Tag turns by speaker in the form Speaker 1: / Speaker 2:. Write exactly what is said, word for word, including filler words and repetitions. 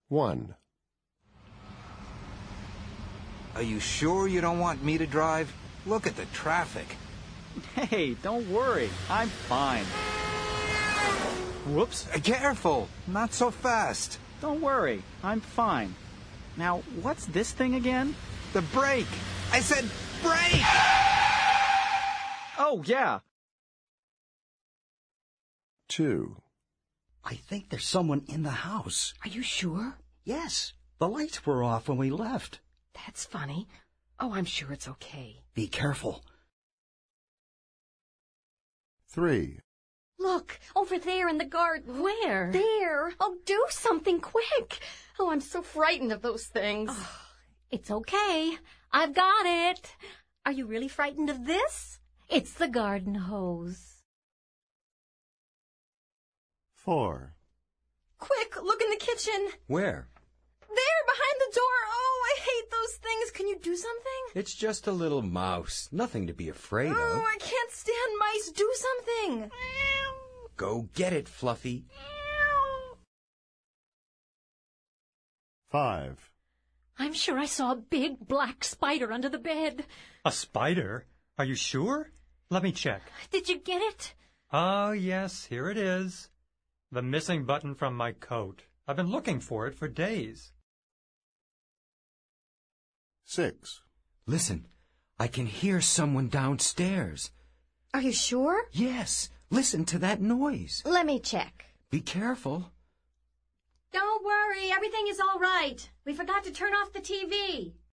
Speaker 1: one.
Speaker 2: Are you sure you don't want me to drive? Look at the traffic.
Speaker 3: Hey, don't worry. I'm fine. Whoops.
Speaker 2: Uh, Careful! Not so fast.
Speaker 3: Don't worry. I'm fine. Now, what's this thing again?
Speaker 2: The brake! I said brake!
Speaker 3: Oh, yeah.
Speaker 1: two.
Speaker 4: I think there's someone in the house.
Speaker 5: Are you sure?
Speaker 4: Yes, the lights were off when we left.
Speaker 5: That's funny. Oh, I'm sure it's okay.
Speaker 4: Be careful.
Speaker 1: three.
Speaker 6: Look, over there in the garden.
Speaker 5: Where?
Speaker 6: There. Oh, do something quick. Oh, I'm so frightened of those things.
Speaker 5: Oh, it's okay. I've got it. Are you really frightened of this? It's the garden hose.
Speaker 1: four.
Speaker 6: Quick, look in the kitchen.
Speaker 7: Where?
Speaker 6: There, behind the door. Oh, I hate those things. Can you do something?
Speaker 7: It's just a little mouse. Nothing to be afraid
Speaker 6: Oh,
Speaker 7: of.
Speaker 6: I can't stand mice. Do something.
Speaker 7: Go get it, Fluffy.
Speaker 1: five.
Speaker 5: I'm sure I saw a big black spider under the bed.
Speaker 8: A spider? Are you sure? Let me check.
Speaker 5: Did you get it?
Speaker 8: Ah, yes, here it is. The missing button from my coat. I've been looking for it for days.
Speaker 1: six.
Speaker 7: Listen, I can hear someone downstairs.
Speaker 6: Are you sure?
Speaker 7: Yes, listen to that noise.
Speaker 6: Let me check.
Speaker 7: Be careful.
Speaker 9: Don't worry, everything is all right. We forgot to turn off the T V.